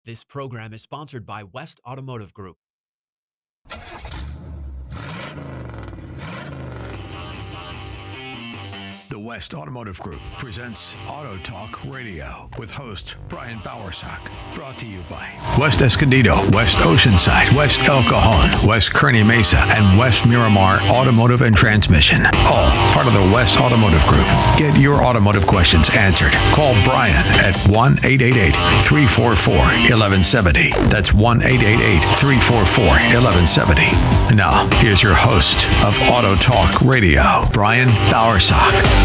This program is sponsored by West Automotive Group. The West Automotive Group presents Auto Talk Radio with host Brian Bowersock. Brought to you by West Escondido, West Oceanside, West El Cajon, West Kearney Mesa, and West Miramar Automotive and Transmission. All part of the West Automotive Group. Get your automotive questions answered. Call Brian at 1-888-344-1170. That's 1-888-344-1170. Now, here's your host of Auto Talk Radio, Brian Bowersock.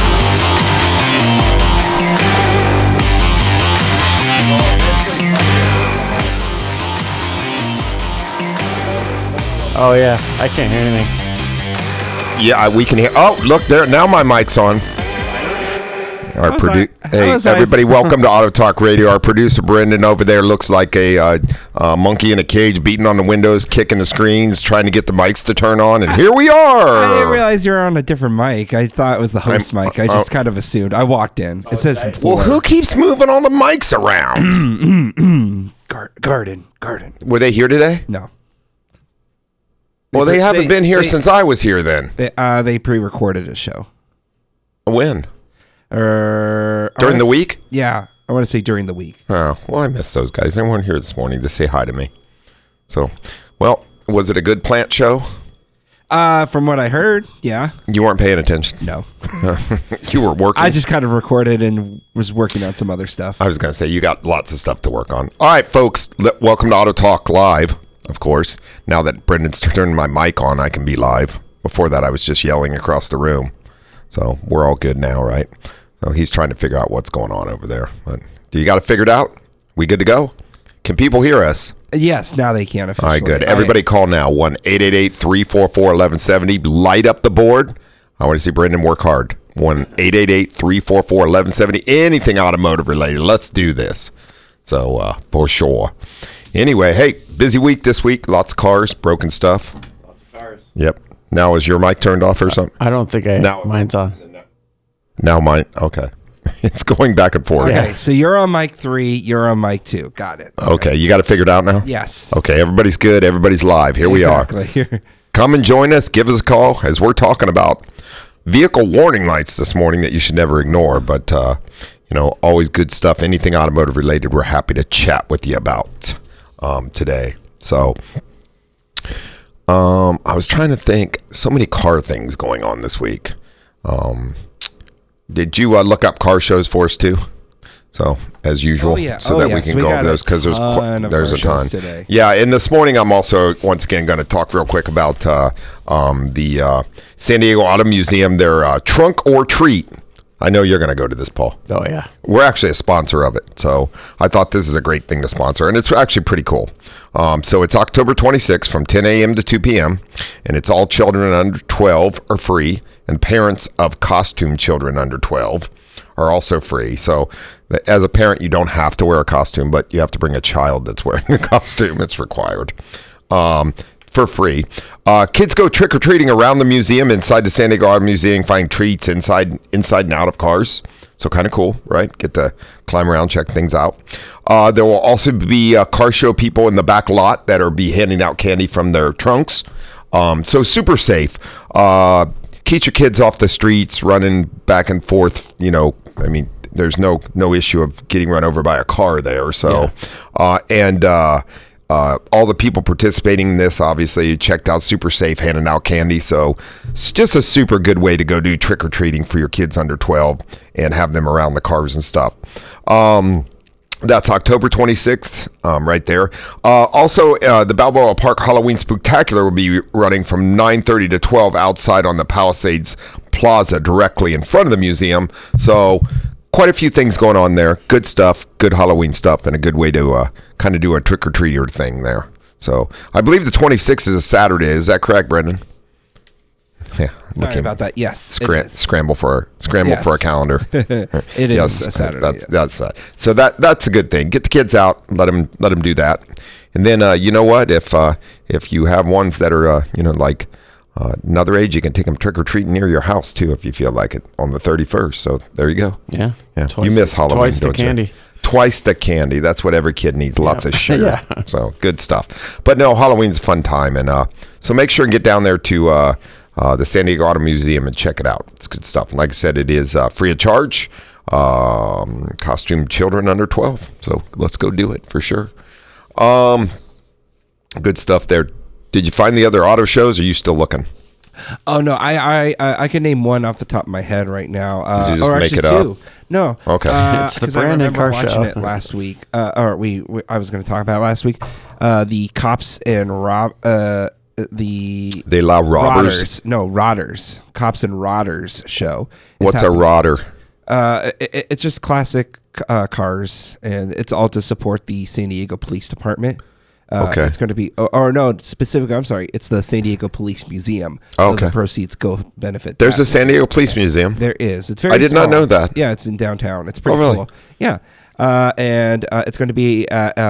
Oh yeah, I can't hear anything. Yeah, we can hear. Oh, look there. Now my mic's on. Hey, everybody, welcome to Auto Talk Radio. Our producer, Brendan, over there looks like a monkey in a cage beating on the windows, kicking the screens, trying to get the mics to turn on, and here we are. I didn't realize you were on a different mic. I thought it was the host mic. I just kind of assumed. I walked in. It says Well, who keeps moving all the mics around? Garden. Were they here today? No. Well, they haven't been here since I was here then. They pre-recorded a show. When? During the week? Yeah, I want to say during the week. Oh, well, I missed those guys. They weren't here this morning to say hi to me. So, well, was it a good plant show? From what I heard, yeah. You weren't paying attention? No. You were working? I just kind of recorded and was working on some other stuff. I was going to say, you got lots of stuff to work on. All right, folks, welcome to Auto Talk Live, of course. Now that Brendan's turned my mic on, I can be live. Before that, I was just yelling across the room. So we're all good now, right? So he's trying to figure out what's going on over there. But do you got it figured out? We good to go? Can people hear us? Yes, now they can officially. All right, good. Everybody call now, 1-888-344-1170. Light up the board. I want to see Brendan work hard. 1-888-344-1170. Anything automotive related. Let's do this. So, for sure. Anyway, hey, busy week this week. Lots of cars, broken stuff. Lots of cars. Yep. Now, is your mic turned off or something? I don't think mine's on. Now mine, okay. It's going back and forth. Okay, so you're on mic 3, you're on mic 2. Got it. Okay, you got it figured out now? Yes. Okay, everybody's good. Everybody's live. Here we are. Come and join us. Give us a call as we're talking about vehicle warning lights this morning that you should never ignore. But, always good stuff. Anything automotive related, we're happy to chat with you about today. So, I was trying to think, so many car things going on this week. Did you look up car shows for us too? So as usual, we can go over those because there's a ton today. Yeah, and this morning I'm also once again going to talk real quick about the San Diego Auto Museum, their Trunk or Treat. I know you're going to go to this, Paul. Oh, yeah. We're actually a sponsor of it, so I thought this is a great thing to sponsor, and it's actually pretty cool. So it's October 26th from 10 a.m. to 2 p.m., and it's all children under 12 are free, and parents of costume children under 12 are also free. So as a parent, you don't have to wear a costume, but you have to bring a child that's wearing a costume. It's required. For free. Kids go trick-or-treating around the museum, inside the San Diego Auto Museum, find treats inside and out of cars. So kind of cool, right? Get to climb around, check things out. There will also be car show people in the back lot that are be handing out candy from their trunks. So super safe. Keep your kids off the streets, running back and forth. There's no issue of getting run over by a car there. So, yeah. All the people participating in this, obviously, checked out Super Safe, handing out candy. So it's just a super good way to go do trick-or-treating for your kids under 12 and have them around the cars and stuff. That's October 26th, right there. Also, the Balboa Park Halloween Spooktacular will be running from 9:30 to 12 outside on the Palisades Plaza directly in front of the museum. So quite a few things going on there. Good stuff, good Halloween stuff, and a good way to kind of do a trick-or-treater thing there. So I believe the 26th is a Saturday. Is that correct, Brendan? Yeah. Sorry about that. Yes. Scramble for a calendar. It is a Saturday. That's so that's a good thing. Get the kids out. Let them do that. And then you know what? If you have ones that are like another age, you can take them trick-or-treating near your house too if you feel like it on the 31st. So there you go. Yeah. You miss Halloween, twice don't the candy. Twice the candy. That's what every kid needs. Lots of sugar. So good stuff. But no, Halloween's a fun time. And so make sure and get down there to the San Diego Auto Museum and check it out. It's good stuff. And like I said, it is free of charge. Costume children under 12. So let's go do it for sure. Good stuff there. Did you find the other auto shows? Or are you still looking? Oh no, I can name one off the top of my head right now. Did you just or make actually it two. up? No, Okay. It's the 'cause I Brandon remember Carr watching show. it last week. Or I was going to talk about it last week. The Cops and the They allow robbers. Rodders. Cops and Rodders show. What's a rodder? It's just classic cars, and it's all to support the San Diego Police Department. Okay. It's going to be, I'm sorry, it's the San Diego Police Museum. Okay. The proceeds go benefit. There's that. a San Diego Police Museum. There is. It's very I did not small. know that. Yeah, it's in downtown. It's pretty really? cool. Yeah. And it's going to be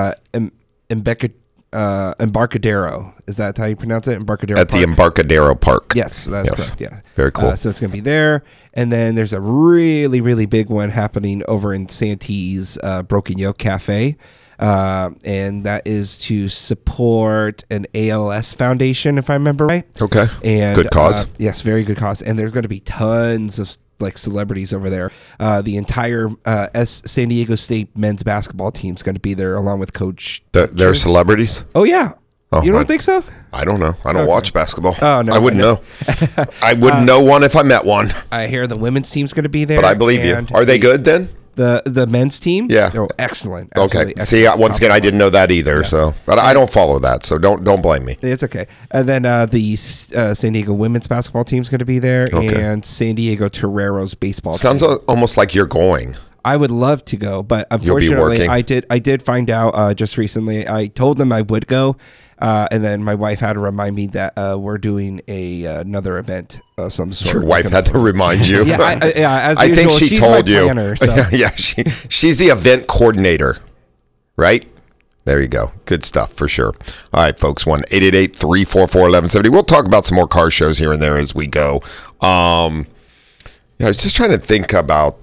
Embarcadero. Is that how you pronounce it? Embarcadero At the Park? Embarcadero Park. Yes, that's correct. Yeah. Very cool. So it's going to be there. And then there's a really, really big one happening over in Santee's Broken Yoke Cafe. And that is to support an ALS foundation, if I remember right. Okay. And Good cause. Yes, very good cause. And there's going to be tons of like celebrities over there. The entire San Diego State men's basketball team is going to be there, along with Coach. They're celebrities? Oh yeah. Oh, You don't think so? I don't know. I don't watch basketball. Oh, no, I wouldn't I know. I wouldn't know one if I met one. I hear the women's team's going to be there. But I believe you. and Are they good then? The men's team? Yeah. Oh, excellent. Okay. Absolutely See, excellent. once again, I didn't know that either. So, but I don't follow that, so don't blame me. It's okay. And then the San Diego women's basketball team's going to be there, Okay. and San Diego Toreros baseball Sounds team. almost like you're going. I would love to go, but You'll be unfortunately, working. I did find out just recently. I told them I would go, and then my wife had to remind me that we're doing another event of some sort. Your wife had to remind you. Yeah, as I usual, think she she's told my you. planner, so. Yeah, she's the event coordinator, right? There you go. Good stuff for sure. All right, folks. 1-888-344-1170. We'll talk about some more car shows here and there as we go. I was just trying to think about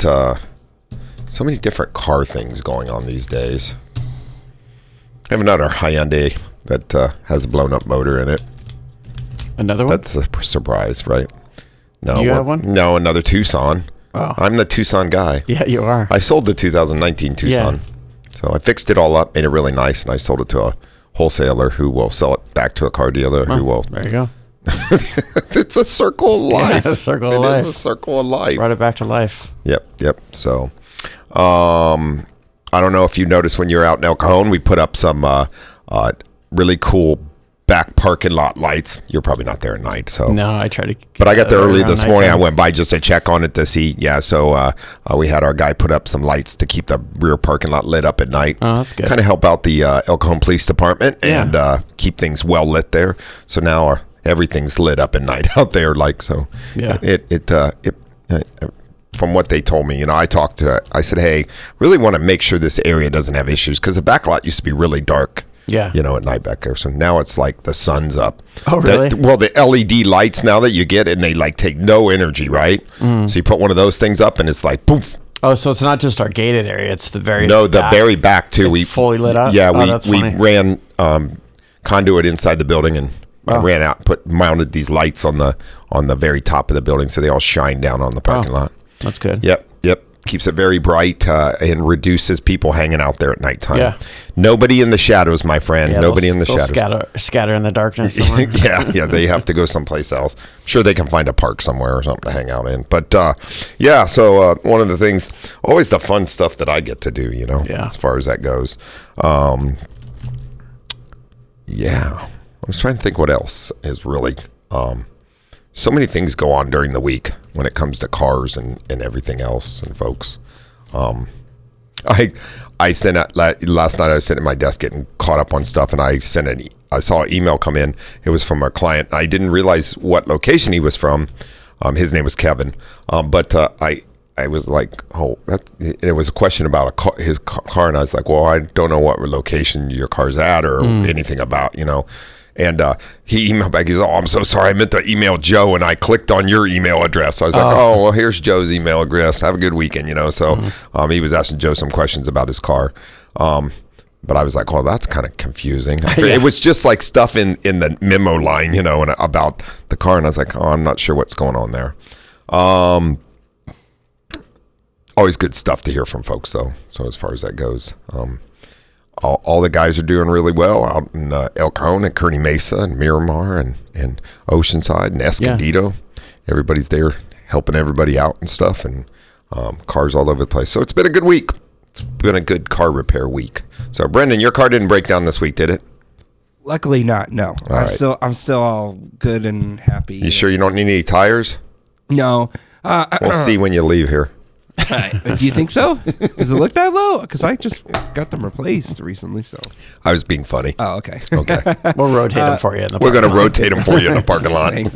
so many different car things going on these days. I have another Hyundai that has a blown up motor in it. Another one? That's a surprise, right? No, You have one? No, another Tucson. Oh. I'm the Tucson guy. Yeah, you are. I sold the 2019 Tucson. Yeah. So I fixed it all up, made it really nice, and I sold it to a wholesaler who will sell it back to a car dealer who will. There you go. It's a circle of life. Yeah, a circle of It life. is a circle of life. Brought it back to life. Yep. So, I don't know if you noticed when you're out in El Cajon, we put up some really cool back parking lot lights. You're probably not there at night, so No, I tried to. But I got there early around this morning. I nighttime. went by just to check on it to see. Yeah, so we had our guy put up some lights to keep the rear parking lot lit up at night. Oh, that's good. Kind of help out the El Cajon Police Department and Yeah. keep things well lit there. So now everything's lit up at night out there. Like so, Yeah. It from what they told me, I said, hey, really want to make sure this area doesn't have issues because the back lot used to be really dark. Yeah. At night back there. So now it's like the sun's up. Oh, really? The LED lights now that you get, and they like take no energy, right? So you put one of those things up, and it's like poof. Oh, so it's not just our gated area; it's the very No, the back. very back too. It's fully lit up? Yeah, Oh, that's we funny. ran conduit inside the building, and I ran out, mounted these lights on the very top of the building, so they all shine down on the parking lot. That's good. Yep. Keeps it very bright and reduces people hanging out there at nighttime. Yeah. Nobody in the shadows, my friend. Yeah, Nobody they'll- in the they'll shadows. Scatter in the darkness. Somewhere. yeah, they have to go someplace else. I'm sure they can find a park somewhere or something to hang out in. But so one of the things, always the fun stuff that I get to do, Yeah. as far as that goes. I was trying to think what else is really, so many things go on during the week when it comes to cars and everything else and folks. I sent out last night. I was sitting at my desk getting caught up on stuff, and I saw an email come in. It was from a client. I didn't realize what location he was from. His name was Kevin, but I was like, it was a question about his car, and I was like, well, I don't know what location your car's at or anything about, And he emailed back. He's, I'm so sorry. I meant to email Joe, and I clicked on your email address. I was like, well, here's Joe's email address. Have a good weekend, So he was asking Joe some questions about his car. But I was like, well, that's kind of confusing. It was just like stuff in the memo line, and about the car. And I was like, I'm not sure what's going on there. Always good stuff to hear from folks, though. So as far as that goes, all the guys are doing really well out in El Cajon and Kearney Mesa and Miramar and Oceanside and Escondido. Yeah. Everybody's there helping everybody out and stuff, and cars all over the place. So it's been a good week. It's been a good car repair week. So Brendan, your car didn't break down this week, did it? Luckily not. No. I'm still all good and happy. You sure you don't need any tires? No. We'll see when you leave here. Do you think so? Does it look that low? Because I just got them replaced recently. So I was being funny. Oh, okay. Okay. We'll rotate them for you. We're going to rotate them for you in the parking lot. Thanks.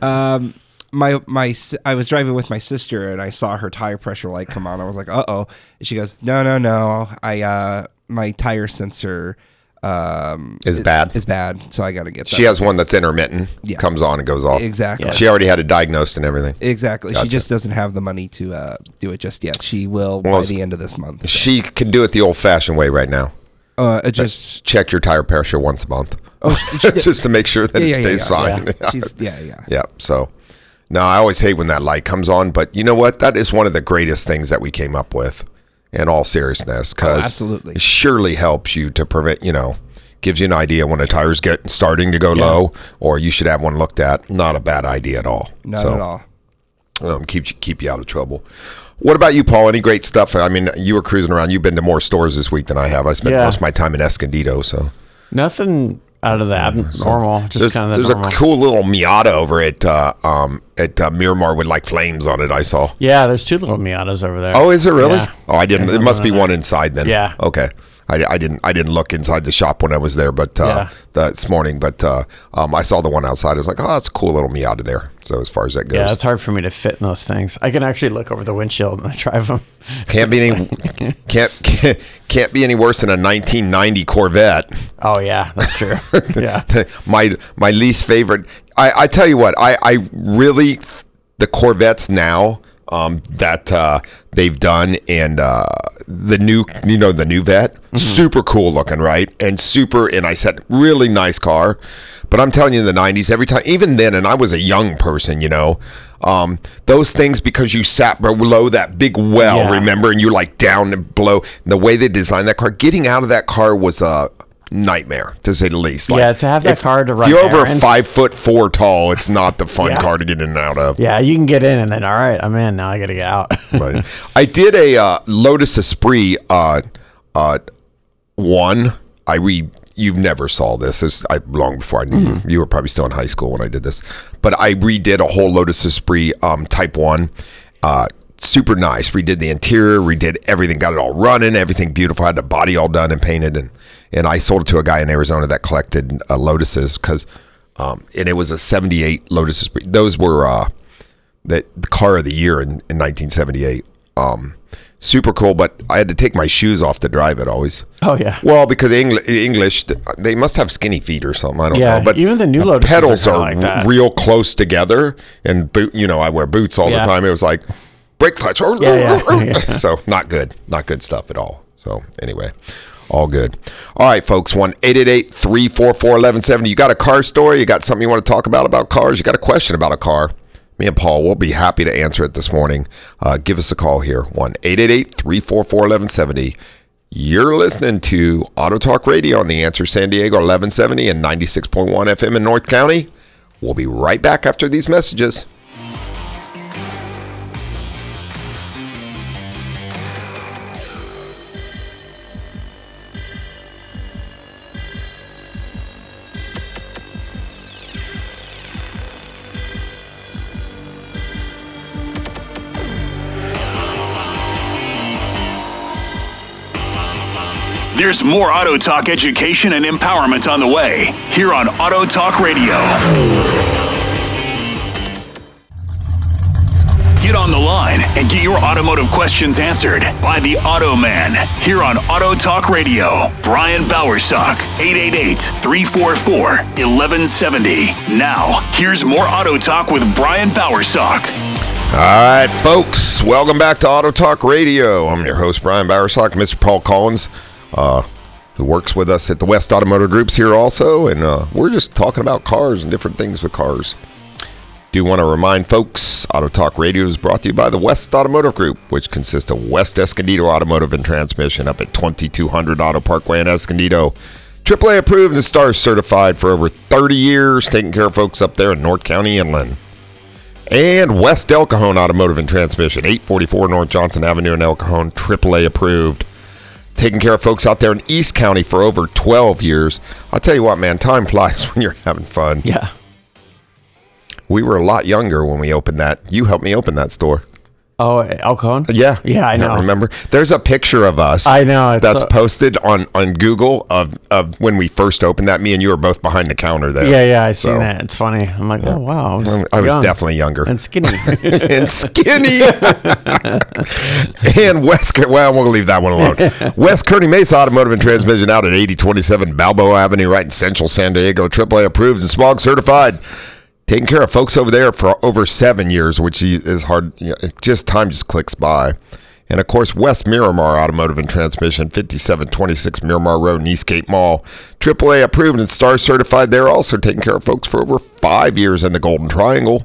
I was driving with my sister and I saw her tire pressure light come on. I was like, uh-oh. And she goes, no. My tire sensor is bad. So I got to get that. She has one that's intermittent. Yeah. Comes on and goes off. Exactly. Yeah. She already had it diagnosed and everything. Exactly. Gotcha. She just doesn't have the money to do it just yet. She will by the end of this month. So. She can do it the old-fashioned way right now. Just check your tire pressure once a month. Just to make sure that it stays fine. Yeah. So, no, I always hate when that light comes on, but you know what? That is one of the greatest things that we came up with, in all seriousness, because it surely helps you to prevent, gives you an idea when a tire's starting to go low, or you should have one looked at. Not a bad idea at all. Not at all. Keep you out of trouble. What about you, Paul? Any great stuff? I mean, you were cruising around. You've been to more stores this week than I have. I spent most of my time in Escondido, so. Nothing out of the abnormal. Just kind of there's normal. A cool little Miata over at Miramar with like flames on it. I saw. Yeah, there's 2 little Miatas over there. Oh, is it really? Yeah. Oh, I didn't. It must be one inside then. Yeah. Okay. I didn't look inside the shop when I was there, but this morning. But I saw the one outside. I was like, oh, that's a cool little Miata there. So as far as that goes, yeah, it's hard for me to fit in those things. I can actually look over the windshield and I drive them. Can't be any worse than a 1990 Corvette. Oh yeah, that's true. Yeah, my least favorite. I tell you what, I really the Corvettes now. That they've done, and the new Vet, super cool looking, right? And I said, really nice car. But I'm telling you, in the 90s, every time, even then, and I was a young person, those things, because you sat below that big well, remember, and you're like down below. The way they designed that car, getting out of that car was a nightmare, to say the least. Like, to have that car to run. If you're over 5'4" tall, it's not the fun car to get in and out of. Yeah, you can get in and then, all right, I'm in. Now I got to get out. Right. I did a Lotus Esprit one. You never saw this. Long before I knew you. You were probably still in high school when I did this. But I redid a whole Lotus Esprit Type 1. Super nice. Redid the interior, redid everything, got it all running, everything beautiful. Had the body all done and painted, and I sold it to a guy in Arizona that collected Lotuses because, and it was a '78 Lotus Esprit. Those were the car of the year in 1978. Super cool, but I had to take my shoes off to drive it always. Oh yeah. Well, because English, they must have skinny feet or something. I don't know. But even the new Lotus pedals are like real close together, and I wear boots all the time. It was like. Brake clutch. So not good stuff at all. So anyway, all good. All right, folks, 1-888-344-1170. You got a car story? You got something you want to talk about cars? You got a question about a car? Me and Paul will be happy to answer it this morning. Give us a call here, 1-888-344-1170. You're listening to Auto Talk Radio on The Answer San Diego 1170 and 96.1 FM in North County. We'll be right back after these messages. There's more Auto Talk education and empowerment on the way here on Auto Talk Radio. Get on the line and get your automotive questions answered by the Auto Man here on Auto Talk Radio. Brian Bowersock, 888-344-1170. Now, here's more Auto Talk with Brian Bowersock. All right, folks, welcome back to Auto Talk Radio. I'm your host, Brian Bowersock, Mr. Paul Collins, who works with us at the West Automotive Groups here also, and we're just talking about cars and different things with cars. Do want to remind folks, Auto Talk Radio is brought to you by the West Automotive Group, which consists of West Escondido Automotive and Transmission up at 2200 Auto Parkway in Escondido. AAA approved and STAR certified for over 30 years, taking care of folks up there in North County Inland. And West El Cajon Automotive and Transmission, 844 North Johnson Avenue in El Cajon, AAA approved. Taking care of folks out there in East County for over 12 years. I'll tell you what, man, time flies when you're having fun. Yeah. We were a lot younger when we opened that. You helped me open that store. Oh, El Cajon? Yeah. Yeah, I know. Remember? There's a picture of us. I know. That's posted on Google of when we first opened that. Me and you were both behind the counter there. Yeah, I seen that. It's funny. I'm like, oh, wow. I was definitely younger. And skinny. And skinny. And we'll leave that one alone. West Kearny Mesa Automotive and Transmission out at 8027 Balboa Avenue, right in Central San Diego. AAA approved and smog certified. Taking care of folks over there for over 7 years, which is hard. You know, time just clicks by. And, of course, West Miramar Automotive and Transmission, 5726 Miramar Road in Eastgate Mall. AAA approved and STAR certified. They're also taking care of folks for over 5 years in the Golden Triangle.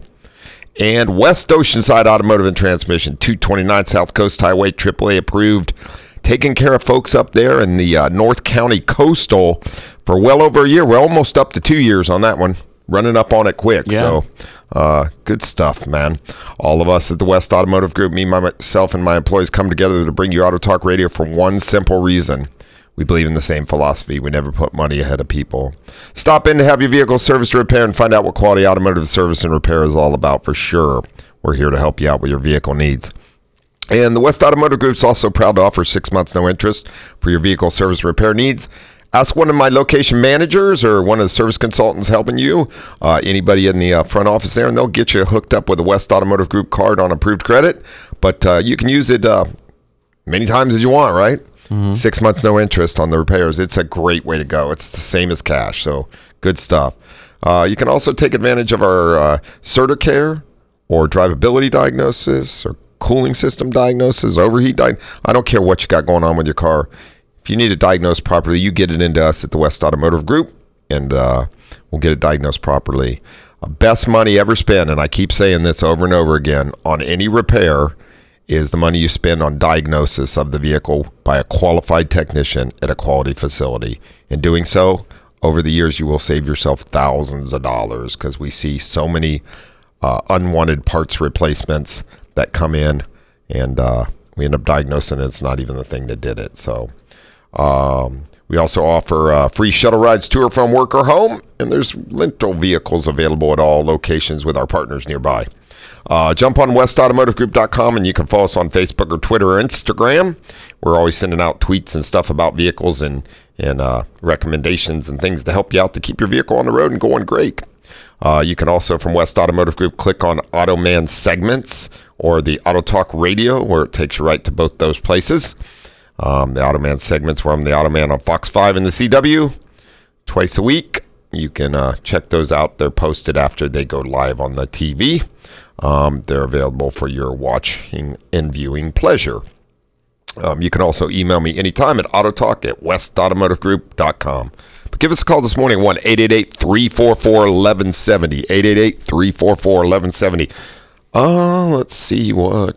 And West Oceanside Automotive and Transmission, 229 South Coast Highway, AAA approved. Taking care of folks up there in the North County Coastal for well over a year. We're almost up to 2 years on that one. Running up on it quick. Yeah. So good stuff, man. All of us at the West Automotive Group, me, myself, and my employees come together to bring you Auto Talk Radio for one simple reason. We believe in the same philosophy. We never put money ahead of people. Stop in to have your vehicle serviced or repaired and find out what quality automotive service and repair is all about for sure. We're here to help you out with your vehicle needs. And the West Automotive Group is also proud to offer 6 months no interest for your vehicle service repair needs. Ask one of my location managers or one of the service consultants helping you, anybody in the front office there, and they'll get you hooked up with a West Automotive Group card on approved credit. But you can use it many times as you want, right? Mm-hmm. 6 months, no interest on the repairs. It's a great way to go. It's the same as cash, so good stuff. You can also take advantage of our CertiCare or drivability diagnosis or cooling system diagnosis, overheat diagnosis. I don't care what you got going on with your car. If you need it diagnosed properly, you get it into us at the West Automotive Group, and we'll get it diagnosed properly. Best money ever spent, and I keep saying this over and over again, on any repair is the money you spend on diagnosis of the vehicle by a qualified technician at a quality facility. In doing so, over the years, you will save yourself thousands of dollars because we see so many unwanted parts replacements that come in, and we end up diagnosing it's not even the thing that did it. So we also offer free shuttle rides to or from work or home, and there's rental vehicles available at all locations with our partners nearby. Jump on westautomotivegroup.com, and you can follow us on Facebook or Twitter or Instagram. We're always sending out tweets and stuff about vehicles and recommendations and things to help you out to keep your vehicle on the road and going great. You can also, from West Automotive Group, click on Auto Man segments or the Auto Talk Radio, where it takes you right to both those places. The Auto Man segments, where I'm the Auto Man on Fox 5 and the CW twice a week. You can check those out. They're posted after they go live on the TV. They're available for your watching and viewing pleasure. You can also email me anytime at autotalk@westautomotivegroup.com. But give us a call this morning, 1-888-344-1170. 888-344-1170. Let's see what...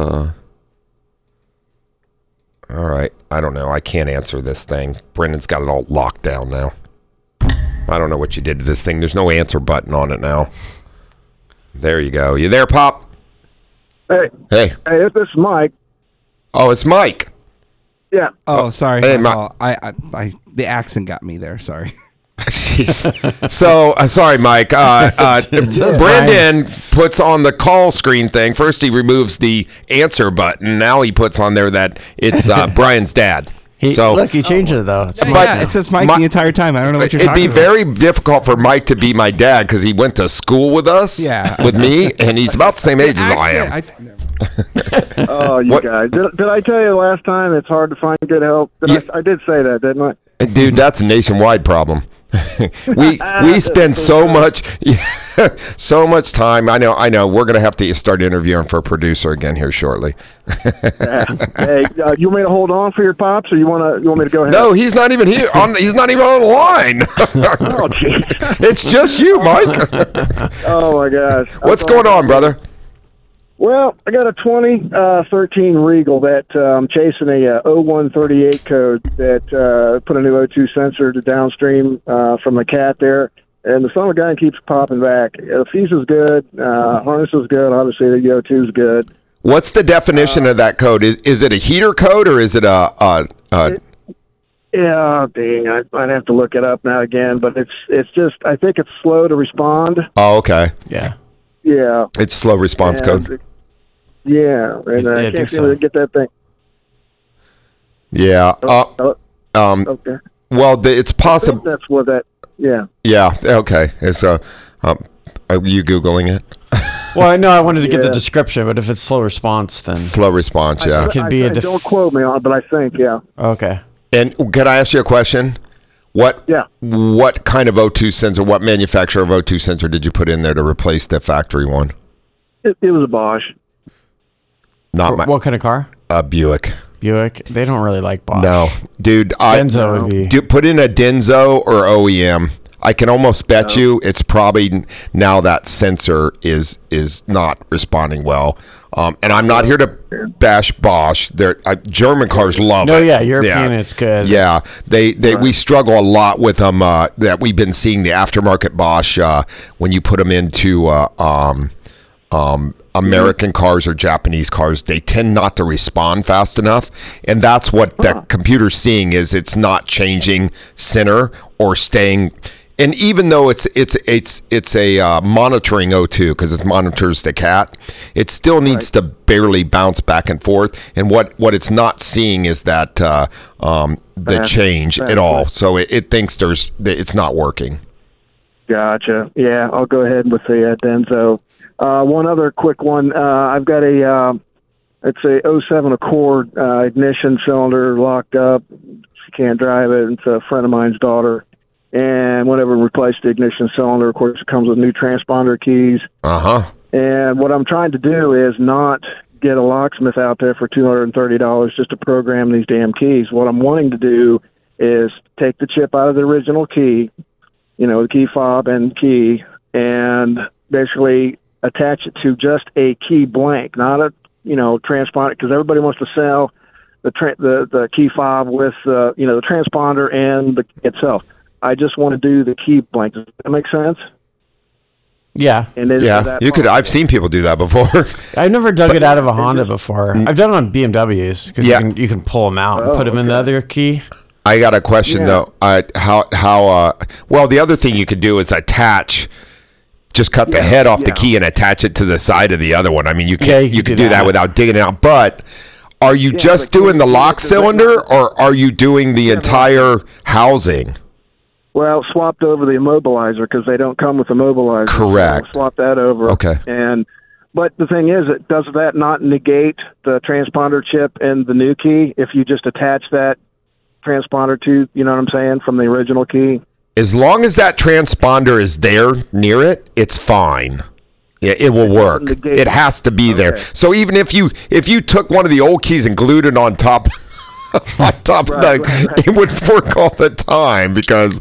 All right. I don't know. I can't answer this thing. Brendan's got it all locked down now. I don't know what you did to this thing. There's no answer button on it now. There you go. You there, Pop? Hey. Hey, This is Mike. Oh, it's Mike. Yeah. Oh, sorry. Hey, I the accent got me there. Sorry. Jeez. So, sorry, Mike. Brendan puts on the call screen thing. First, he removes the answer button. Now he puts on there that it's Brian's dad. Look, he changed it though. It's Yeah, it says Mike the entire time. I don't know what you're It'd talking be about. very difficult for Mike to be my dad because he went to school with us, with me, and he's about the same age as I am. Oh, you What- guys. Did I tell you last time it's hard to find good help? I did say that, didn't I? Dude, that's a nationwide problem. we spend so much time. I know. We're gonna have to start interviewing for a producer again here shortly. Hey, you want me to hold on for your pops, or you want me to go ahead? No, he's not even here. He's not even on the line. Oh, jeez. It's just you, Mike. Oh my gosh. What's going on, brother? Well, I got a 2013 Regal that I'm chasing a 0138 code that put a new O2 sensor to downstream from the cat there, and the son of a gun keeps popping back. The fuse is good, harness is good, obviously the O2 is good. What's the definition of that code? Is it a heater code or is it a Yeah, dang, I'd have to look it up now again, but it's just, I think it's slow to respond. Oh, okay. Yeah. Yeah. It's slow response code. Yeah, and I can't seem to get that thing. Yeah. Okay. Well, it's possible. That's what that. Yeah. Yeah. Okay. So, are you Googling it? Well, I know I wanted to get the description, but if it's slow response, then Slow response. Yeah. it could be a don't quote me on it, but I think, yeah. Okay. And can I ask you a question? What kind of O2 sensor? What manufacturer of O2 sensor did you put in there to replace the factory one? It was a Bosch. Not my What kind of car? Buick. Buick. They don't really like Bosch. No, dude. Denso would be. Put in a Denso or OEM. I can almost bet you it's probably now that sensor is not responding well. And I'm not here to bash Bosch. German cars love it. No, yeah, European, it's good. Yeah, we struggle a lot with them. That we've been seeing the aftermarket Bosch when you put them into American cars or Japanese cars, they tend not to respond fast enough, and that's what the computer's seeing is it's not changing center or staying. And even though it's a monitoring O2 because it monitors the cat, it still needs to barely bounce back and forth. And what it's not seeing is that the change at all. So it thinks it's not working. Gotcha. Yeah, I'll go ahead with the Denso. One other quick one. I've got it's a 07 Accord ignition cylinder locked up. She can't drive it. It's a friend of mine's daughter. And whenever we replace the ignition cylinder, of course, it comes with new transponder keys. Uh-huh. And what I'm trying to do is not get a locksmith out there for $230 just to program these damn keys. What I'm wanting to do is take the chip out of the original key, the key fob and key, and basically attach it to just a key blank, not a transponder, because everybody wants to sell the key fob with the transponder and the itself. I just want to do the key blank. Does that make sense? Yeah. And you could. I've seen people do that before. I've never dug it out of a Honda before. I've done it on BMWs because you can pull them out and put them in the other key. I got a question though. Well, the other thing you could do is just cut the head off the key and attach it to the side of the other one. I mean, you can you could do that without digging it out. But are you just doing the lock cylinder, or are you doing the entire housing? Well, swapped over the immobilizer because they don't come with immobilizer. Correct. So swap that over. Okay. But the thing is, does that not negate the transponder chip and the new key if you just attach that transponder to, you know what I'm saying, from the original key? As long as that transponder is there near it, it's fine. It will work. It has to be there. So even if you took one of the old keys and glued it on top of the, it would work all the time because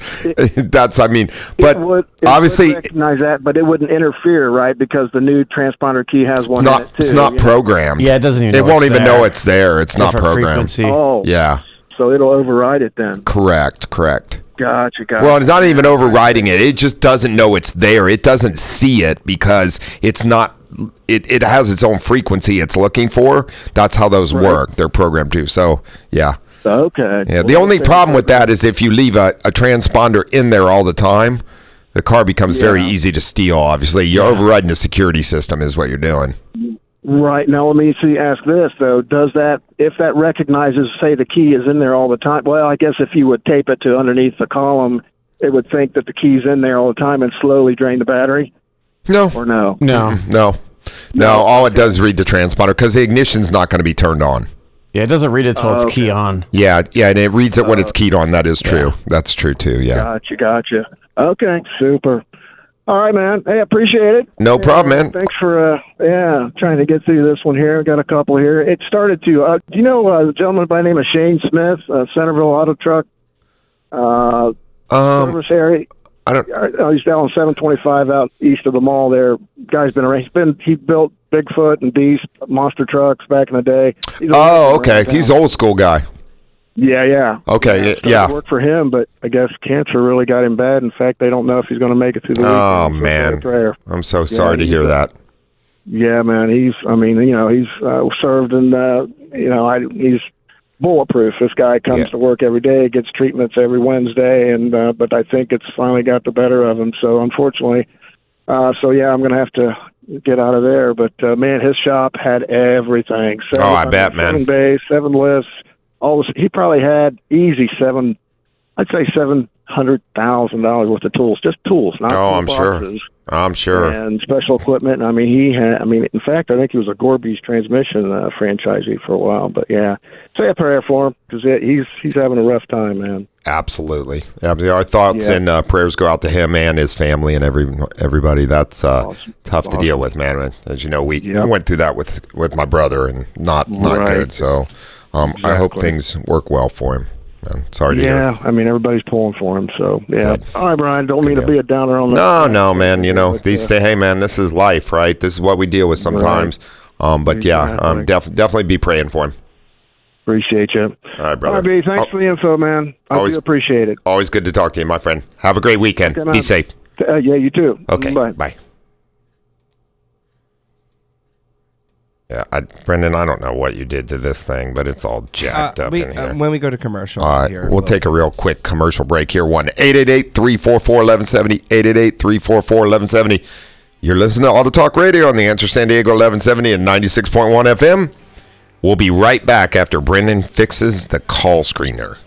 obviously recognize that, but it wouldn't interfere, right? Because the new transponder key has one in it too. It's not programmed. Yeah, it doesn't even. It won't even know it's there. It's not programmed. Frequency. Oh, yeah. So it'll override it then. Correct. Gotcha. Well, it's not even overriding it. It just doesn't know it's there. It doesn't see it because it's not. It has its own frequency it's looking for. That's how those work. They're programmed too. So, yeah. Okay. Yeah. The only problem with that is if you leave a transponder in there all the time, the car becomes very easy to steal. Obviously, you're overriding the security system is what you're doing. Right. Now, let me ask this, though. Does that, if that recognizes, say, the key is in there all the time, well, I guess if you would tape it to underneath the column, it would think that the key's in there all the time and slowly drain the battery? No. Or no? No. All it does is read the transponder because the ignition's not going to be turned on. Yeah, it doesn't read it till it's key on. Yeah, and it reads it when it's keyed on. That is true. Yeah. That's true, too, yeah. Gotcha. Okay, super. All right, man. Hey, I appreciate it. No problem, man. Thanks for, trying to get through this one here. Got a couple here. It started to, do you know a gentleman by the name of Shane Smith, Centerville Auto Truck service area? He's down on 725 out east of the mall there. Guy's been around. He built Bigfoot and Beast monster trucks back in the day. Okay. He's an old school guy. Yeah. Okay, yeah. Worked for him, but I guess cancer really got him bad. In fact, they don't know if he's going to make it through the week. Oh, man. I'm so sorry to hear that. Yeah, man. He's served and, he's bulletproof. This guy comes to work every day, gets treatments every Wednesday, and but I think it's finally got the better of him. So, unfortunately, I'm going to have to get out of there. But, man, his shop had everything. I bet, man. 7 bays, 7 lifts. He probably had easy $700,000 worth of tools, just tools, not boxes. I'm sure. And special equipment. In fact, I think he was a Gorby's transmission franchisee for a while. But yeah, say a prayer for him because he's having a rough time, man. Absolutely. Our thoughts and prayers go out to him and his family and everybody. That's tough to deal with, man. As you know, we went through that with my brother and not good. So. Exactly. I hope things work well for him. Sorry to hear. Yeah, everybody's pulling for him. So, yeah. Good. All right, Brian, don't mean to be a downer on that. No, man. Hey, man, this is life, right? This is what we deal with sometimes. Right. Definitely be praying for him. Appreciate you. All right, brother. All right, B, thanks for the info, man. I do appreciate it. Always good to talk to you, my friend. Have a great weekend. Okay, be safe. Yeah, you too. Okay, bye. Yeah, Brendan, I don't know what you did to this thing, but it's all jacked up in here. When we go to commercial. All right, we'll take a real quick commercial break here. 1-888-344-1170, 888-344-1170. You're listening to Auto Talk Radio on the Answer San Diego 1170 and 96.1 FM. We'll be right back after Brendan fixes the call screener.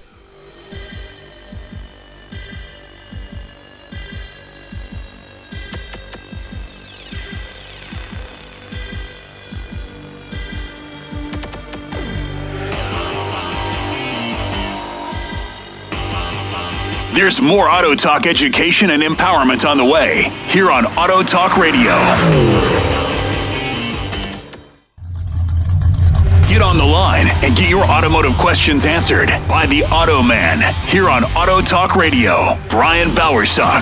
There's more Auto Talk education and empowerment on the way here on Auto Talk Radio. Get on the line and get your automotive questions answered by the Auto Man here on Auto Talk Radio. Brian Bowersock,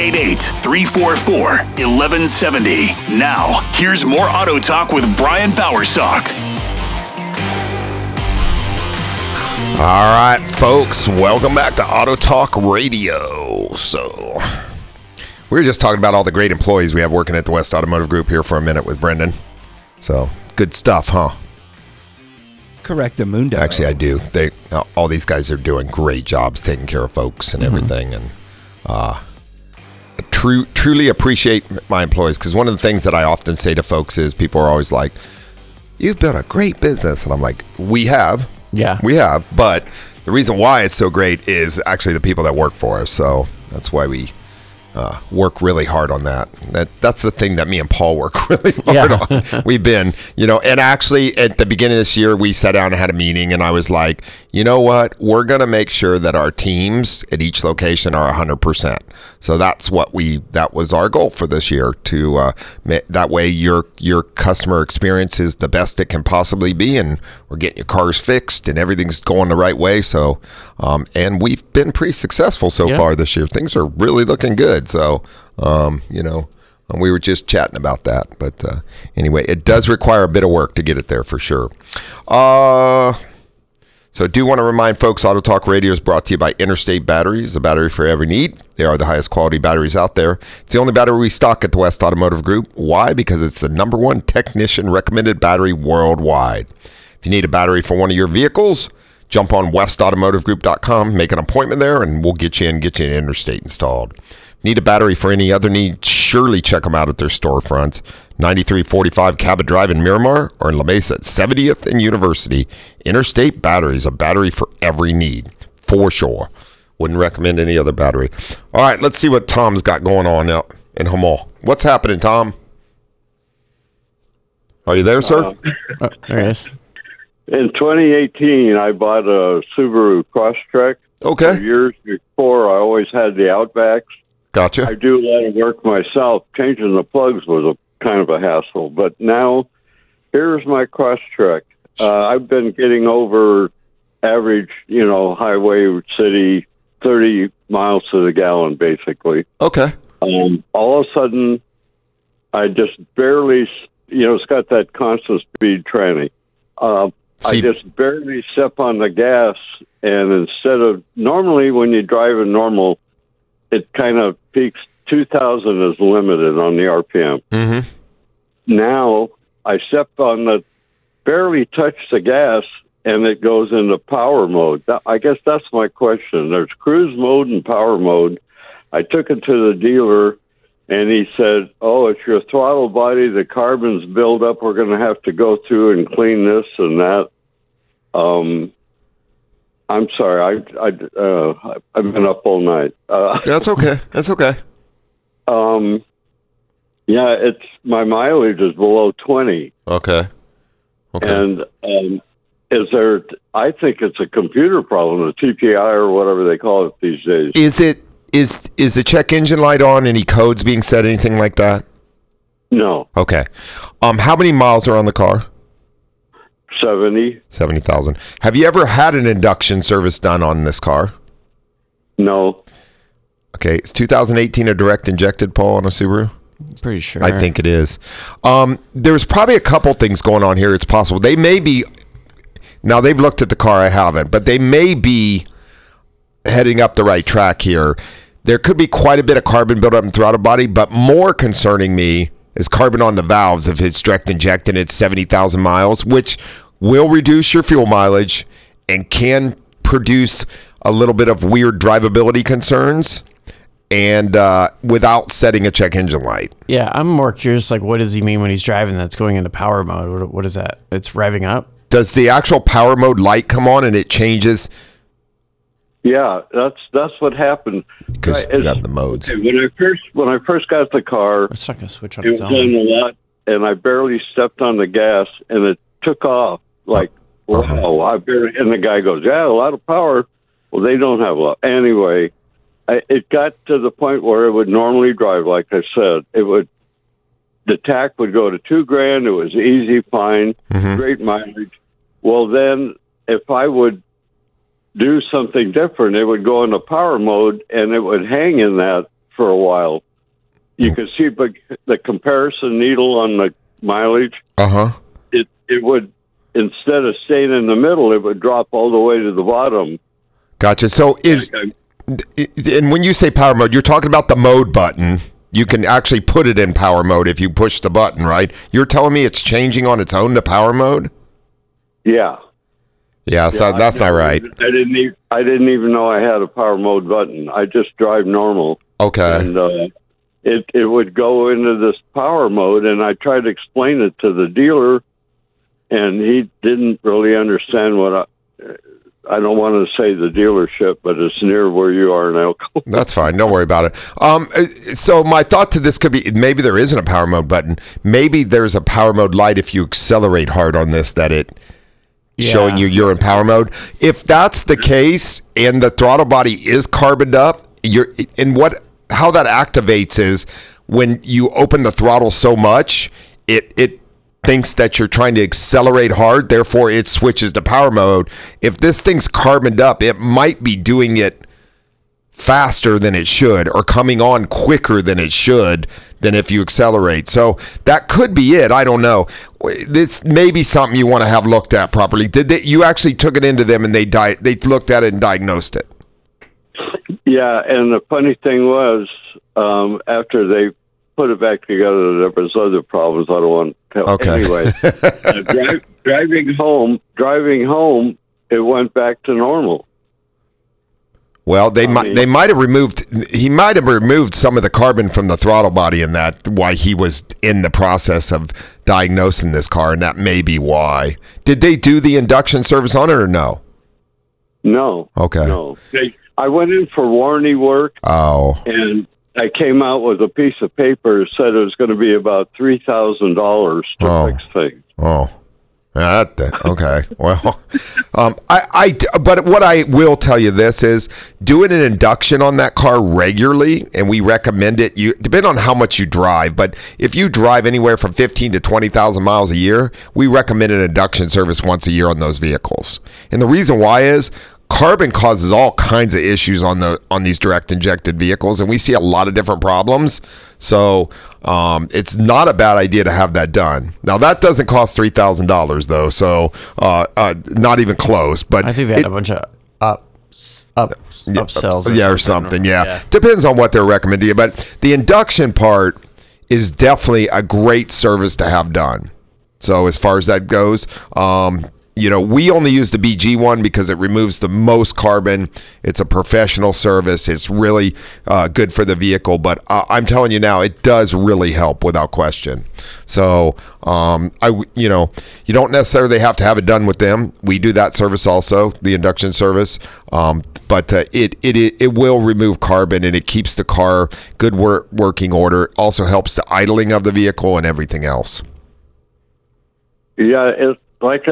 888-344-1170. Now, here's more Auto Talk with Brian Bowersock. All right, folks, welcome back to Auto Talk Radio. So, we were just talking about all the great employees we have working at the West Automotive Group here for a minute with Brendan. So, good stuff, huh? Correctamundo. Actually, I do. All these guys are doing great jobs taking care of folks and everything. And truly appreciate my employees because one of the things that I often say to folks is people are always like, you've built a great business. And I'm like, we have. Yeah. We have, but the reason why it's so great is actually the people that work for us. So that's why we work really hard on that. That's the thing that me and Paul work really hard on. We've been, and actually at the beginning of this year, we sat down and had a meeting and I was like, you know what? We're going to make sure that our teams at each location are 100%. So that was our goal for this year to, that way your customer experience is the best it can possibly be and we're getting your cars fixed and everything's going the right way. So, and we've been pretty successful so far this year. Things are really looking good. So, we were just chatting about that. But anyway, it does require a bit of work to get it there for sure. So I do want to remind folks, Auto Talk Radio is brought to you by Interstate Batteries, a battery for every need. They are the highest quality batteries out there. It's the only battery we stock at the West Automotive Group. Why? Because it's the #1 technician recommended battery worldwide. If you need a battery for one of your vehicles, jump on westautomotivegroup.com, make an appointment there, and we'll get you an Interstate installed. Need a battery for any other need? Surely check them out at their storefronts. 9345 Cabot Drive in Miramar or in La Mesa at 70th and University. Interstate Batteries, a battery for every need, for sure. Wouldn't recommend any other battery. All right, let's see what Tom's got going on out in Jamal. What's happening, Tom? Are you there, sir? Oh, there he is. In 2018, I bought a Subaru Crosstrek. Okay. For years before, I always had the Outbacks. Gotcha. I do a lot of work myself. Changing the plugs was a kind of a hassle. But now, here's my Crosstrek. I've been getting over average, highway, city, 30 miles to the gallon, basically. Okay. All of a sudden, I just barely, it's got that constant speed tranny. I just barely step on the gas, and instead of, normally when you drive a normal, it kind of peaks 2,000 is limited on the RPM. Mm-hmm. Now, I step on barely touch the gas, and it goes into power mode. I guess that's my question. There's cruise mode and power mode. I took it to the dealer, and he said, "Oh, it's your throttle body. The carbon's build up. We're going to have to go through and clean this and that." I'm sorry. I've been up all night. That's okay. That's okay. Yeah, it's my mileage is below 20. Okay. And is there? I think it's a computer problem, the TPI or whatever they call it these days. Is the check engine light on? Any codes being set? Anything like that? No. Okay. How many miles are on the car? 70,000. Have you ever had an induction service done on this car? No. Okay. Is 2018 a direct injected, Paul, on a Subaru? Pretty sure. I think it is. There's probably a couple things going on here. It's possible. They may be, now they've looked at the car, I haven't, but they may be heading up the right track here. There could be quite a bit of carbon buildup in throttle body, but more concerning me is carbon on the valves if it's direct injected at 70,000 miles, which will reduce your fuel mileage and can produce a little bit of weird drivability concerns, and without setting a check engine light. Yeah, I'm more curious, what does he mean when he's driving that's going into power mode? What is that? It's revving up? Does the actual power mode light come on and it changes? Yeah, that's what happened. Because you got the modes. When I first got the car, It's not going to switch on it its was on own. a lot, and I barely stepped on the gas, and it took off. Wow! And the guy goes, "Yeah, a lot of power." Well, they don't have a lot. Anyway, it got to the point where it would normally drive, like I said, the TAC would go to $2,000. It was easy, fine, great mileage. Well, then if I would do something different, it would go into power mode, and it would hang in that for a while. You could see the comparison needle on the mileage. It would, instead of staying in the middle, it would drop all the way to the bottom. Gotcha. So and when you say power mode, you're talking about the mode button. You can actually put it in power mode if you push the button, right? You're telling me it's changing on its own to power mode? Yeah. Yeah, so that's not right. I didn't even know I had a power mode button. I just drive normal. Okay. And it would go into this power mode, and I tried to explain it to the dealer, and he didn't really understand what I don't want to say the dealership, but it's near where you are in Elko. That's fine. Don't worry about it. So my thought to this could be, maybe there isn't a power mode button. Maybe there's a power mode light if you accelerate hard on this, that it showing you're in power mode. If that's the case and the throttle body is carboned up, how that activates is when you open the throttle so much, it thinks that you're trying to accelerate hard, therefore it switches to power mode. If this thing's carboned up, it might be doing it faster than it should, or coming on quicker than it should, than if you accelerate. So that could be it. I don't know. This may be something you want to have looked at properly. You actually took it into them and they looked at it and diagnosed it? Yeah, and the funny thing was, after they put it back together, there was other problems I don't want to tell. Okay. Anyway, driving home, it went back to normal. Well, they might have removed. He might have removed some of the carbon from the throttle body, and that why he was in the process of diagnosing this car, and that may be why. Did they do the induction service on it or no? No. Okay. No. I went in for warranty work. Oh. And I came out with a piece of paper that said it was going to be about $3,000 to fix things. Oh. Okay. Well, but what I will tell you this is doing an induction on that car regularly, and we recommend it. You depend on how much you drive, but if you drive anywhere from 15 to 20,000 miles a year, we recommend an induction service once a year on those vehicles. And the reason why is carbon causes all kinds of issues on these direct injected vehicles, and we see a lot of different problems. So it's not a bad idea to have that done. Now that doesn't cost $3,000 though, so not even close. But I think they had a bunch of upsells, or something. Yeah, depends on what they're recommending you. But the induction part is definitely a great service to have done. So as far as that goes. We only use the BG one because it removes the most carbon. It's a professional service. It's really good for the vehicle. But I'm telling you now, it does really help without question. So, you don't necessarily have to have it done with them. We do that service also, the induction service. But it will remove carbon, and it keeps the car good working order. It also helps the idling of the vehicle and everything else. Yeah, it's like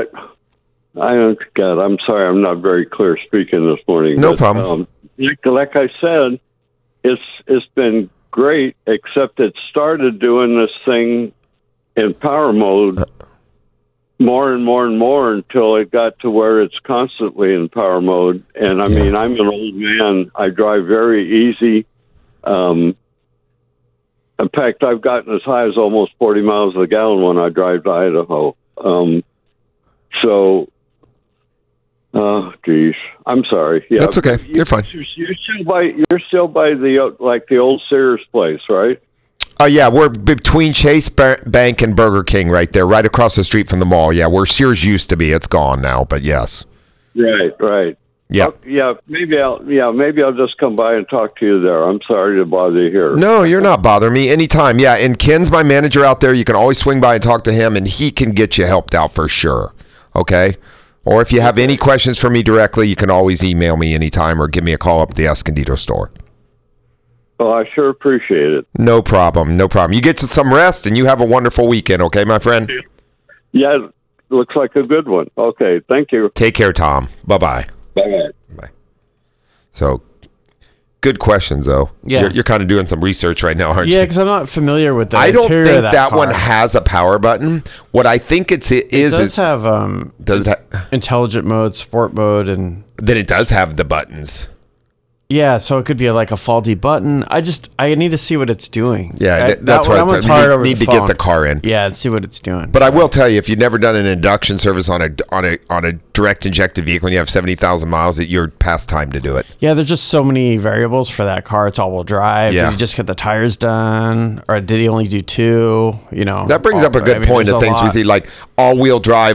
God, I'm sorry, I'm not very clear speaking this morning. No problem. Like I said, it's been great, except it started doing this thing in power mode more and more and more until it got to where it's constantly in power mode. And I mean, I'm an old man. I drive very easy. In fact, I've gotten as high as almost 40 miles a gallon when I drive to Idaho. Oh, geez. I'm sorry. Yeah, that's okay. You're fine. You're still by the old Sears place, right? Yeah, we're between Chase Bank and Burger King, right there, right across the street from the mall. Yeah, where Sears used to be, it's gone now. But yes. Right. Yeah. Maybe I'll just come by and talk to you there. I'm sorry to bother you here. No, you're not bothering me anytime. Yeah, and Ken's my manager out there. You can always swing by and talk to him, and he can get you helped out for sure. Okay. Or if you have any questions for me directly, you can always email me anytime or give me a call up at the Escondido store. Well, I sure appreciate it. No problem. You get some rest, and you have a wonderful weekend, okay, my friend? Yeah, looks like a good one. Okay, thank you. Take care, Tom. Bye-bye. Bye. So, good questions, though. Yeah. You're kind of doing some research right now, aren't you? Yeah, because I'm not familiar with the I don't interior think of that car. one has a power button. What I think it does have does it have intelligent mode, sport mode, and then it does have the buttons. Yeah, so it could be like a faulty button. I need to see what it's doing. Yeah, that's what one's hard over need the to phone. get the car in. Yeah, and see what it's doing. But I will tell you, if you've never done an induction service on a direct injected vehicle and you have 70,000 miles, you're past time to do it. Yeah, there's just so many variables for that car. It's all-wheel drive. Yeah. Did you just get the tires done, or did he only do two? That brings up a good point of things we see, like all-wheel drive.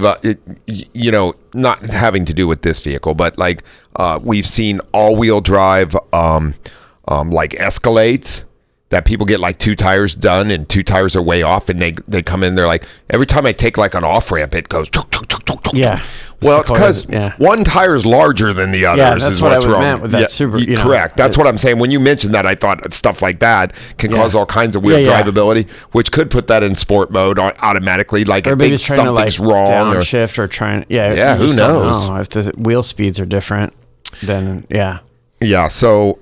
Not having to do with this vehicle, but like we've seen all-wheel drive like Escalades that people get like two tires done and two tires are way off, and they come in, they're like, every time I take like an off ramp, it goes tuk, tuk, tuk, tuk, tuk. Yeah. Well, it's because one tire is larger than the others. Yeah, that's is what what's I wrong. meant with that super. Correct. That's what I'm saying. When you mentioned that, I thought stuff like that can cause all kinds of weird drivability, which could put that in sport mode automatically. Like it thinks something's wrong, downshift or trying. Who knows? If the wheel speeds are different, then yeah. Yeah, so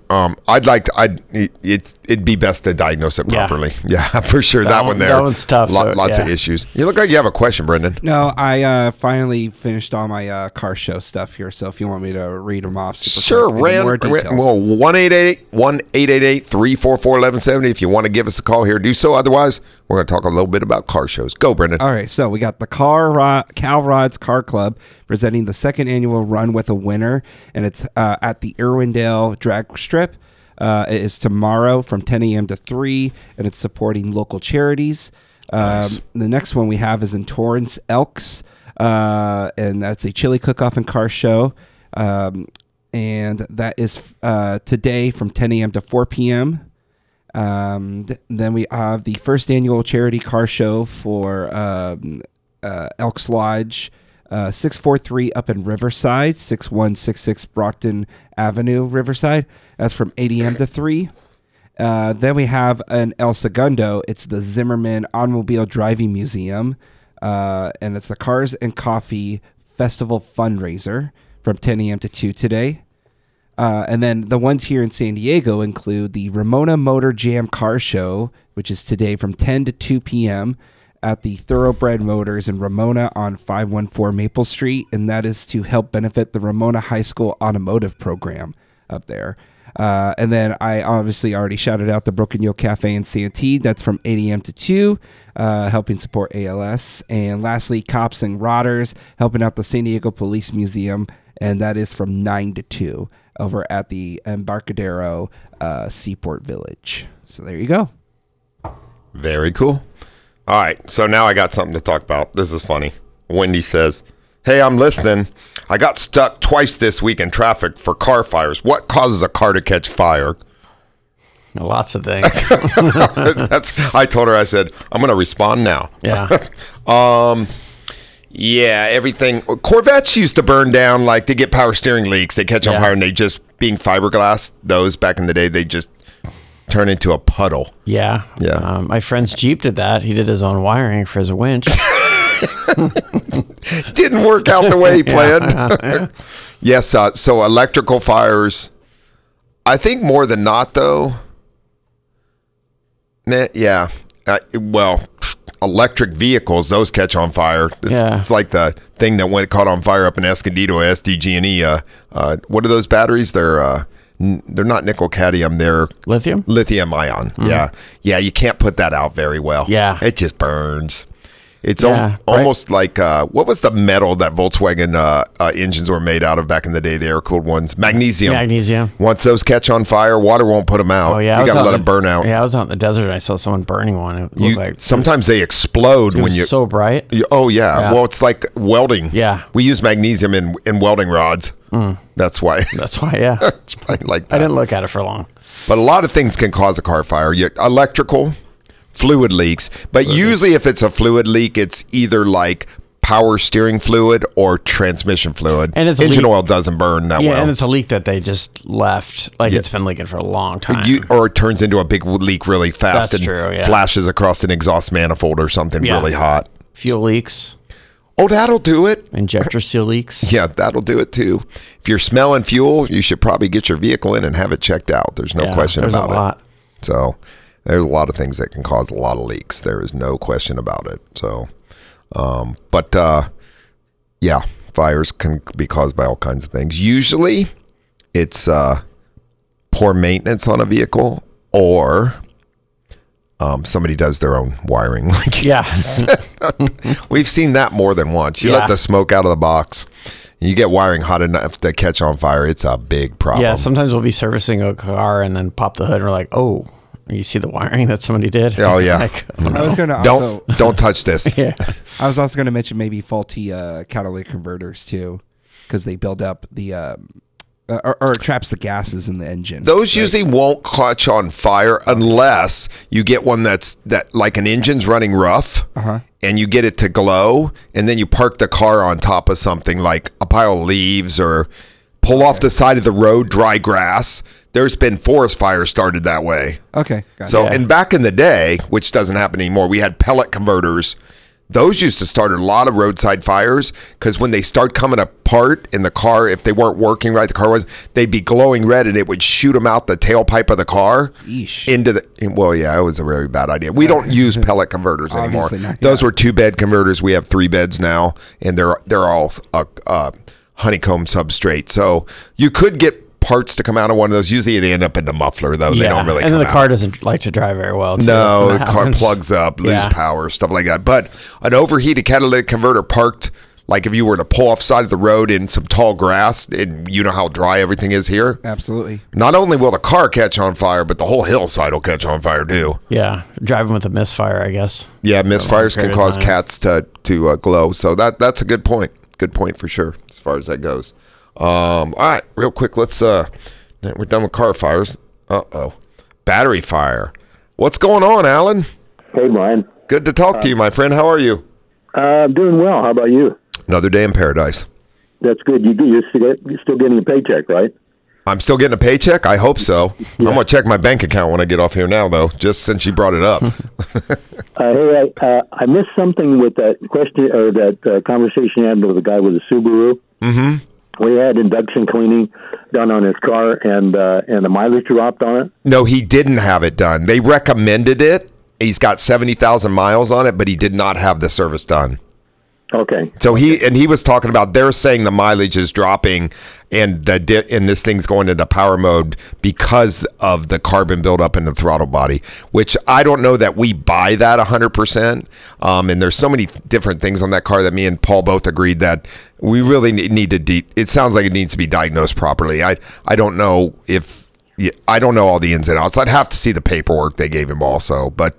it'd be best to diagnose it properly. Yeah, for sure. That one there. That one's tough. Lots of issues. You look like you have a question, Brendan. No, I finally finished all my car show stuff here. So if you want me to read them off, sure. Well, 1-888-344-1170. If you want to give us a call here, do so. Otherwise, we're going to talk a little bit about car shows. Go, Brendan. All right, so we got the Cal Rods Car Club presenting the second annual Run with a Winner, and it's at the Irwindale Drag Strip. It is tomorrow from 10 a.m. to 3, and it's supporting local charities. Nice. The next one we have is in Torrance, Elks, and that's a chili cook-off and car show. and that is today from 10 a.m. to 4 p.m. Then we have the first annual charity car show for Elks Lodge, 643 up in Riverside, 6166 Brockton Avenue, Riverside. That's from 8 a.m. to 3. Then we have an El Segundo. It's the Zimmerman Automobile Driving Museum, and it's the Cars and Coffee Festival fundraiser from 10 a.m. to 2 today. And then the ones here in San Diego include the Ramona Motor Jam Car Show, which is today from 10 to 2 p.m. at the Thoroughbred Motors in Ramona on 514 Maple Street, and that is to help benefit the Ramona High School Automotive Program up there. And then I obviously already shouted out the Broken Yoke Cafe in Santee. That's from 8 a.m. to 2, helping support ALS. And lastly, Cops and Rotters, helping out the San Diego Police Museum, and that is from 9 to 2 over at the Embarcadero Seaport Village. So there you go. Very cool. All right, so now I got something to talk about. This is funny. Wendy says, "Hey, I'm listening. I got stuck twice this week in traffic for car fires. What causes a car to catch fire?" Lots of things. I told her, I said, I'm going to respond now. Yeah. Yeah, everything. Corvettes used to burn down, like they get power steering leaks. They catch on fire and they just, being fiberglass, those back in the day, they just turn into a puddle. Yeah. Yeah. My friend's Jeep did that. He did his own wiring for his winch. Didn't work out the way he planned. Yes. So electrical fires, I think more than not, though. Yeah. Well, electric vehicles, those catch on fire. It's like the thing that caught on fire up in Escondido, SDG&E. What are those batteries? They're not nickel cadmium. They're lithium ion. Yeah. You can't put that out very well. Yeah, it just burns. It's almost like what was the metal that Volkswagen engines were made out of back in the day? The air-cooled ones, magnesium. Once those catch on fire, water won't put them out. Oh yeah, you got to let them burn out. Yeah, I was out in the desert and I saw someone burning one. It looked like sometimes they explode when you. So bright. Oh yeah. Well, it's like welding. Yeah. We use magnesium in welding rods. That's why. Yeah. It's like that. I didn't look at it for long. But a lot of things can cause a car fire. Electrical. Fluid leaks, but usually if it's a fluid leak, it's either like power steering fluid or transmission fluid. And engine oil doesn't burn that well. Yeah, and it's a leak that they just left. Like it's been leaking for a long time. Or it turns into a big leak really fast. That's true, yeah. Flashes across an exhaust manifold or something really hot. Fuel leaks. Oh, that'll do it. Injector seal leaks. Yeah, that'll do it too. If you're smelling fuel, you should probably get your vehicle in and have it checked out. There's no question about it. So there's a lot of things that can cause a lot of leaks. There is no question about it. So, fires can be caused by all kinds of things. Usually it's poor maintenance on a vehicle or somebody does their own wiring. We've seen that more than once. You let the smoke out of the box. You get wiring hot enough to catch on fire. It's a big problem. Yeah, sometimes we'll be servicing a car and then pop the hood and we're like, oh, you see the wiring that somebody did? Oh yeah. I was going to don't touch this. I was also going to mention maybe faulty catalytic converters too, because they build up the or it traps the gases in the engine. Those usually won't catch on fire unless you get one that like an engine's running rough, and you get it to glow, and then you park the car on top of something like a pile of leaves or pull off the side of the road, dry grass. There's been forest fires started that way. Okay. So, and back in the day, which doesn't happen anymore, we had pellet converters. Those used to start a lot of roadside fires because when they start coming apart in the car, if they weren't working right, they'd be glowing red and it would shoot them out the tailpipe of the car into the. Well, yeah, it was a really bad idea. We don't use pellet converters anymore. Those were 2-bed converters. We have 3 beds now, and they're all honeycomb substrate. So you could get parts to come out of one of those. Usually they end up in the muffler, though. They don't really come out. And then the car doesn't like to drive very well. No, the car plugs up, loses power, stuff like that. But an overheated catalytic converter parked, like if you were to pull off side of the road in some tall grass, and you know how dry everything is here? Absolutely. Not only will the car catch on fire, but the whole hillside will catch on fire too. Yeah, driving with a misfire, I guess. Yeah, misfires can cause cats to glow. So that's a good point. Good point for sure, as far as that goes. All right, real quick, let's we're done with car fires. Battery fire. What's going on, Alan? Hey, Brian. Good to talk to you, my friend. How are you? I'm doing well. How about you? Another day in paradise. That's good. You're still getting a paycheck, right? I'm still getting a paycheck? I hope so. Yeah. I'm going to check my bank account when I get off here now, though, just since you brought it up. Hey, I missed something with that question or that conversation you had with the guy with the Subaru. Mm-hmm. We had induction cleaning done on his car, and the mileage dropped on it. No, he didn't have it done. They recommended it. He's got 70,000 miles on it, but he did not have the service done. Okay. So he was talking about, they're saying the mileage is dropping and this thing's going into power mode because of the carbon buildup in the throttle body, which I don't know that we buy that 100%. And there's so many different things on that car that me and Paul both agreed that we really need to, it sounds like it needs to be diagnosed properly. I don't know if, I don't know all the ins and outs. I'd have to see the paperwork they gave him also. But,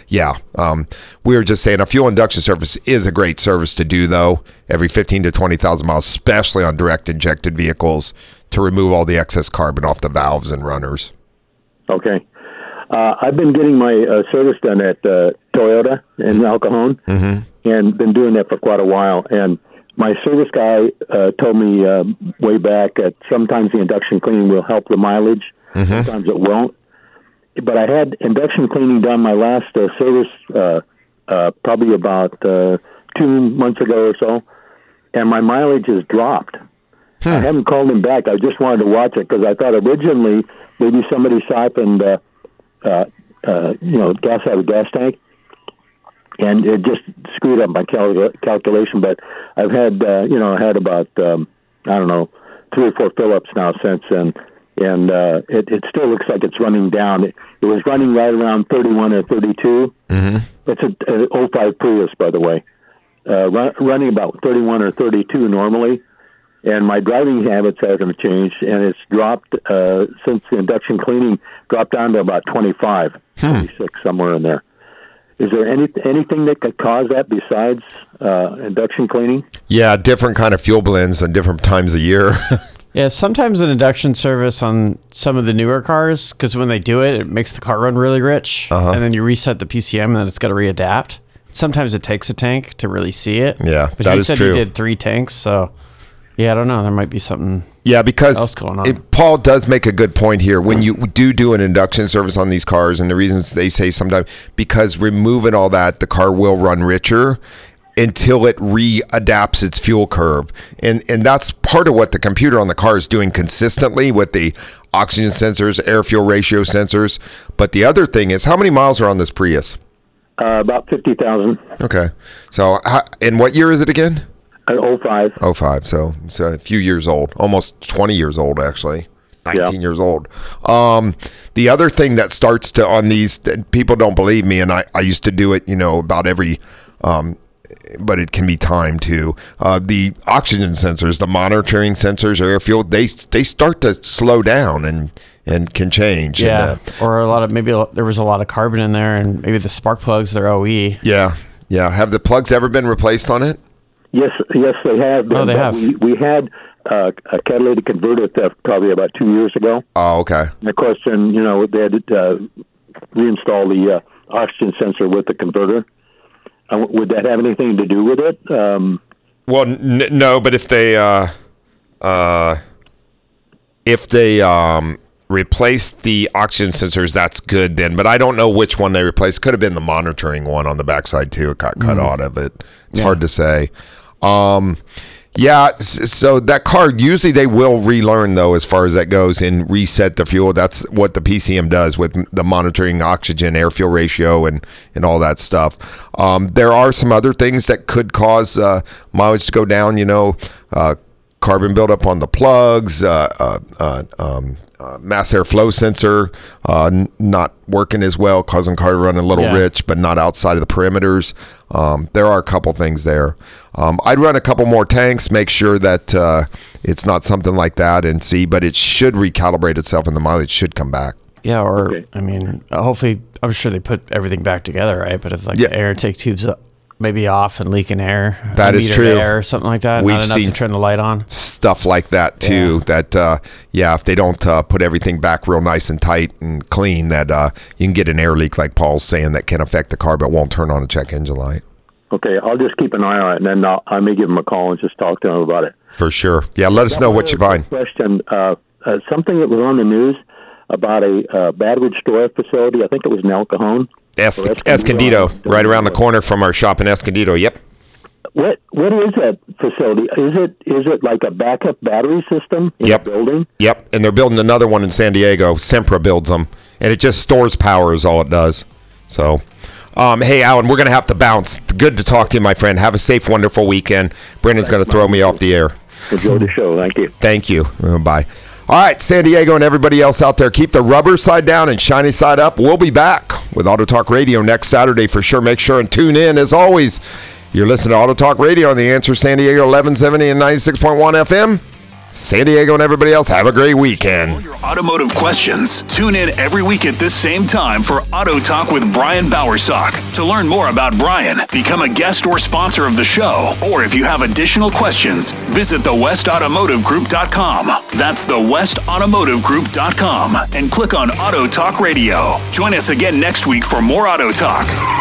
we were just saying a fuel induction service is a great service to do, though, every 15 to 20,000 miles, especially on direct injected vehicles, to remove all the excess carbon off the valves and runners. Okay. I've been getting my service done at Toyota in El Cajon, and been doing that for quite a while. And my service guy told me way back that sometimes the induction cleaning will help the mileage. Sometimes it won't. But I had induction cleaning done my last service probably about 2 months ago or so, and my mileage has dropped. I haven't called him back. I just wanted to watch it because I thought originally maybe somebody siphoned gas out of the gas tank, and it just screwed up my calculation. But I've had about 3 or 4 fill-ups now since, and it still looks like it's running down. It was running right around 31 or 32. It's an 05 Prius, by the way, running about 31 or 32 normally. And my driving habits haven't changed, and it's dropped since the induction cleaning, dropped down to about 25, 26, somewhere in there. Is there anything that could cause that besides induction cleaning? Yeah, different kind of fuel blends and different times of year. Yeah, sometimes an induction service on some of the newer cars, because when they do it, it makes the car run really rich, and then you reset the PCM, and then it's got to readapt. Sometimes it takes a tank to really see it. Yeah, but that is true. you said you did 3 tanks, so yeah, I don't know. There might be something. Yeah, because else going on. Paul does make a good point here. When you do an induction service on these cars, and the reasons they say sometimes, because removing all that, the car will run richer until it readapts its fuel curve. And that's part of what the computer on the car is doing consistently with the oxygen sensors, air fuel ratio sensors. But the other thing is, how many miles are on this Prius? About 50,000. Okay. So, and what year is it again? 05. 05. So it's a few years old, almost 20 years old, actually. 19 years old. The other thing that starts to, on these, people don't believe me, and I used to do it, about every, but it can be timed too. The oxygen sensors, the monitoring sensors, air fuel, they start to slow down and can change. Yeah, or maybe there was a lot of carbon in there, and maybe the spark plugs, they're OE. Yeah. Have the plugs ever been replaced on it? Yes, they have. Oh, they have. We had a catalytic converter theft probably about 2 years ago. Oh, okay. And of course, then they had to reinstall the oxygen sensor with the converter. Would that have anything to do with it? Well, no, but if they replace the oxygen sensors, that's good then. But I don't know which one they replaced. Could have been the monitoring one on the backside too. It got cut out of it. It's hard to say. So that car, usually they will relearn, though, as far as that goes, and reset the fuel. That's what the PCM does with the monitoring oxygen, air fuel ratio, and all that stuff. There are some other things that could cause mileage to go down, carbon buildup on the plugs, mass airflow sensor not working as well, causing car to run a little rich, but not outside of the perimeters. There are a couple things there. I'd run a couple more tanks, make sure that it's not something like that, and see, but it should recalibrate itself and the mileage should come back. Yeah, or, hopefully, I'm sure they put everything back together, right? But if the air intake tubes maybe off and leaking air. That is true. Air or something like that. We've Not enough seen to turn the light on. Stuff like that too. That if they don't put everything back real nice and tight and clean, that you can get an air leak, like Paul's saying, that can affect the car but won't turn on a check engine light. Okay, I'll just keep an eye on it, and then I may give him a call and just talk to him about it. For sure. Yeah, let us know what you find. Question: something that was on the news about a battery storage facility. I think it was in El Cajon. Escondido, right around the corner from our shop in Escondido. Yep. What is that facility? Is it like a backup battery system in a building? Yep, and they're building another one in San Diego. Sempra builds them, and it just stores power is all it does. So, hey, Alan, we're going to have to bounce. Good to talk to you, my friend. Have a safe, wonderful weekend. Brendan's going to throw me off the air. Enjoy the show. Thank you. Thank you. Bye. All right, San Diego and everybody else out there, keep the rubber side down and shiny side up. We'll be back with Auto Talk Radio next Saturday for sure. Make sure and tune in. As always, you're listening to Auto Talk Radio on The Answer San Diego 1170 and 96.1 FM. San Diego and everybody else, have a great weekend. All your automotive questions. Tune in every week at this same time for Auto Talk with Brian Bowersock. To learn more about Brian, become a guest or sponsor of the show, or if you have additional questions, visit thewestautomotivegroup.com. That's thewestautomotivegroup.com and click on Auto Talk Radio. Join us again next week for more Auto Talk.